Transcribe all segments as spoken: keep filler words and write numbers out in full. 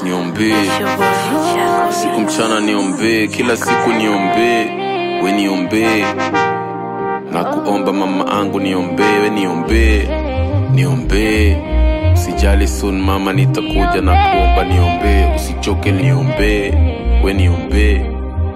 niombe, siku mchana niombe, kila siku niombe, we niombe, na kuomba mama angu niombe, we niombe, niombe, usijali soon mama nitakuja na kuomba niombe, usichoke niombe, we niombe.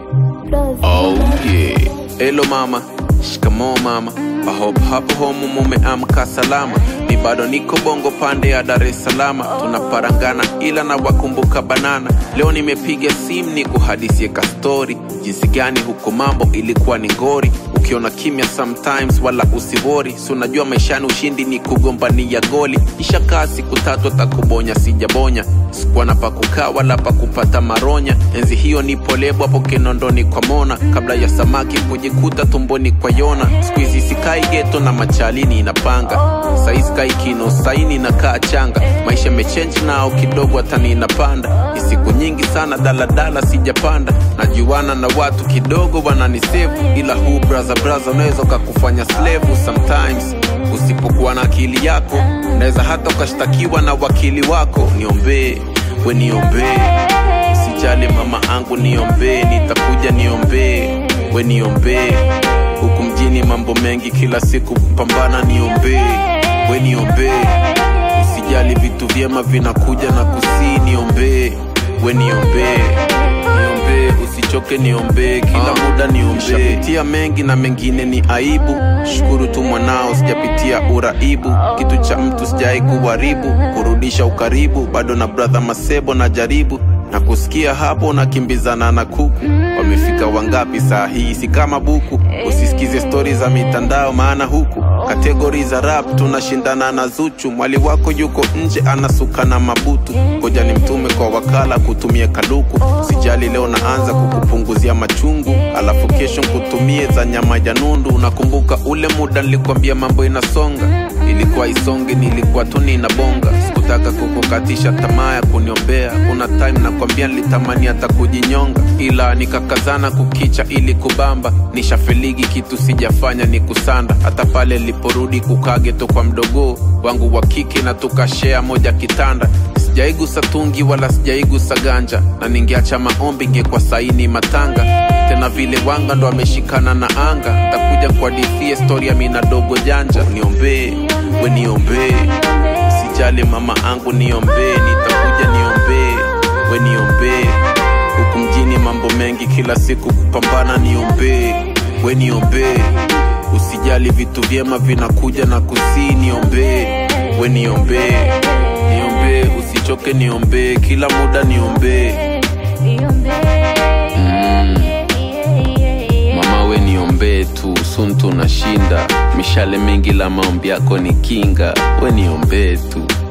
Oh yeah, hello mama, shikamoo mama, I hope hapo home mumeamka salama. Ni bado niko bongo pande ya Dar es Salaam, tunaparangana ila na wakumbuka banana. Leo nimepiga simu ni kuhadisie ka story, jinsi gani huko mambo ilikuwa ni ngori. Ukiona kimya sometimes wala usivori, si unajua maishani ushindi ni kugombania goli. Ishakaa siku tatu atakubonya sijabonya, sikuwa na pa kukaa wala pa kupata maronya. Enzi hiyo nipo lebo hapo Kinondoni kwa Mona, kabla ya samaki kujikuta tumboni kwa Yona. Siku hizi sikai ghetto na machalini inapanga, saizi kai kino saini na kaa changa. Maisha mechange nao kidogo hatani inapanda, isiku nyingi sana daladala sijapanda. Najuana na watu kidogo wananisevu, ila huu braza braza unaweza kakufanya slave sometimes. Usipokuwa na akili yako unaweza hata ukashtakiwa na wakili wako. Niombe, we niombe, usijali mama angu niombe, nitakuja niombe, we niombe. Huku mjini mambo mengi kila siku kupambana, niombe, we niombe, usijali vitu vyema vinakuja na kusi. Niombe, we niombe, niombe, usichoke niombe, kila muda niombe. Nishapitia mengi na mengine ni aibu, shukuru tu mwanao sijapitia uraibu. Kitu cha mtu sijai kuharibu, kurudisha ukaribu, bado na brother Masebo na jaribu. Na kusikia hapo na kimbizana na kuku, wamefika wangapi saa hii si kama buku. Usisikize stories za mitandao maana huku kategori za rap tunashindana na Zuchu. Mwali wako yuko nje anasuka na mabutu, ngoja ni mtume kwa wakala kutumia kaluku. Sijali leo naanza kukupunguzia machungu, alafu kesho kutumie za nyama ya nundu. Unakumbuka ule muda nilikwambia mambo inasonga, ilikuwa isonge nilikuwa tu ninabonga. Sikutaka kukukatisha tamaa ya kuniombea, kuna time nakwambia nilitamani hata kujinyonga, ila nikakazana kukicha ili kubamba. Nishafeligi kitu sijafanya ni kusanda, hata pale liporudi kukage to kwa mdogo wangu wa kike na tukashare moja kitanda. Sijaigusa tungi wala sijaigusa ganja, na ningeacha maombi ingekuwa saini matanga. Tena vile wanga ndo ameshikana na anga, takuja kwa dithie story ya mina dogo janja. Niombe, we niombe, sijali mama angu niombe, nitakuja niombe, we niombe. Huku mjini mambo mengi kila siku kupambana, niombe, we niombe, usijali vitu vyema vinakuja na kusi. Niombe, we niombe, niombe, usichoke niombe, kila muda niombe. mm. Mama we niombe tu, soon tunashinda. Mishale mingi la maombi yako ni kinga, we niombe tu.